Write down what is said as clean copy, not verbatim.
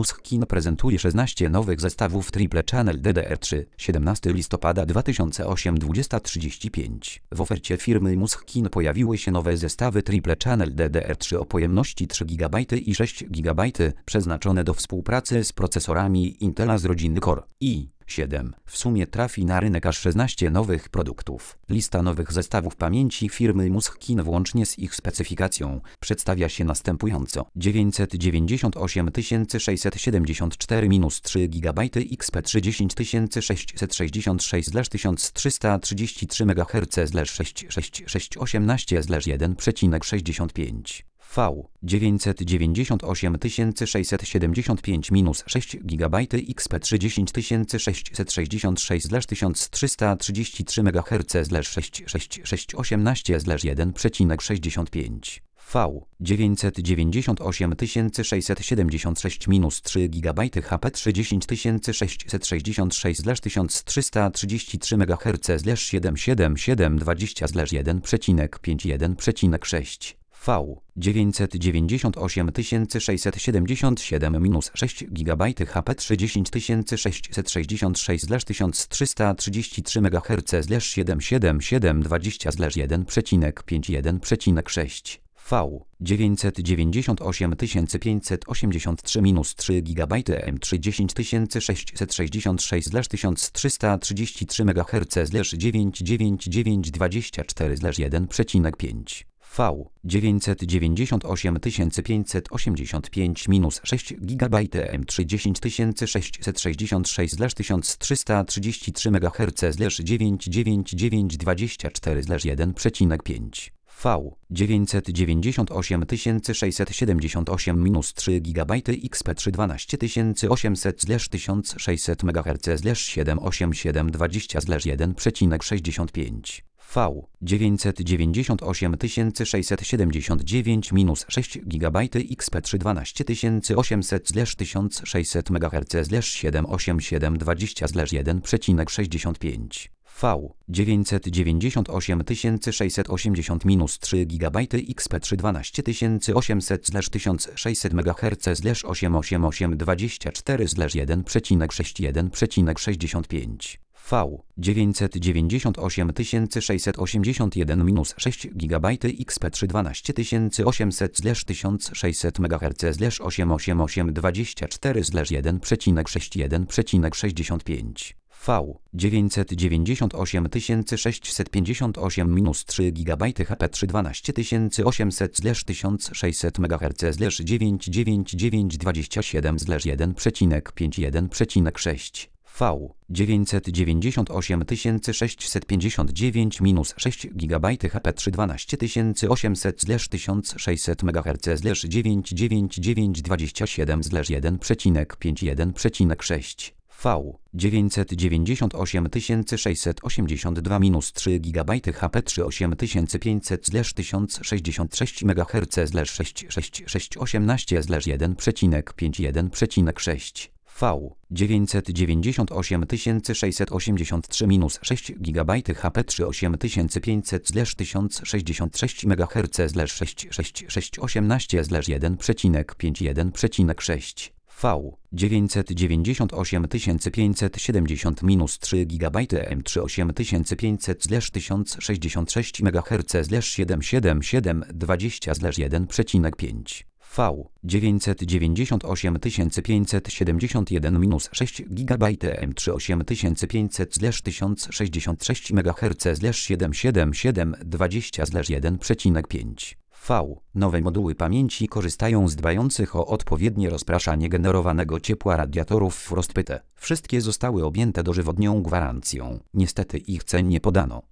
Muschkin prezentuje 16 nowych zestawów Triple Channel DDR3. 17 listopada 2008 20:35. W ofercie firmy Muschkin pojawiły się nowe zestawy Triple Channel DDR3 o pojemności 3 GB i 6 GB, przeznaczone do współpracy z procesorami Intela z rodziny Core i7. W sumie trafi na rynek aż 16 nowych produktów. Lista nowych zestawów pamięci firmy Muschkin włącznie z ich specyfikacją przedstawia się następująco: 998 674-3 GB XP3 10666/1333 MHz/6618/1,65 V 998 675-6 GB XP3 10666/1333 MHz/6618/1,65 V 998 676-3 GB HP3 10666/1333 MHz/77720/1,51,6 V 998 677-6 GB HP3 10666/1333 MHz/77720/1,51,6 V 998 583-3 GB M3 10666/1333 MHz/99920/1,5 V 998 585-6 GB M3 10666/1333 MHz/99920/1,5 V 998 678-3 GB XP3 12800/1600 MHz/78720/1,65 V 998 679-6 GB XP3 12800/1600 MHz/78720/1,65 V 998 680-3 GB XP3 12800/1600 MHz/88820/1,61,65 V 998 681-6 GB XP3 12800/1600 MHz/88820/1,61,65 V 998 658-3 GB HP3 12800/1600 MHz/99920/1,51,6 V 998 659-6 GB HP3 12800/1600 MHz/99920/1,51,6 V 998 682-3 GB HP3 8500/1066 MHz/6618/1,51,6 V 998 683-6 GB HP3 8500/1066 MHz/6618/1,51,6 V 998 570-3 GB M3 8500/1066 MHz/77720/1,5 V 998 571-6 GB M3 8500/1066 MHz/77720/1,5 V. Nowe moduły pamięci korzystają z dbających o odpowiednie rozpraszanie generowanego ciepła radiatorów Frostbite. Wszystkie zostały objęte dożywotnią gwarancją. Niestety ich cen nie podano.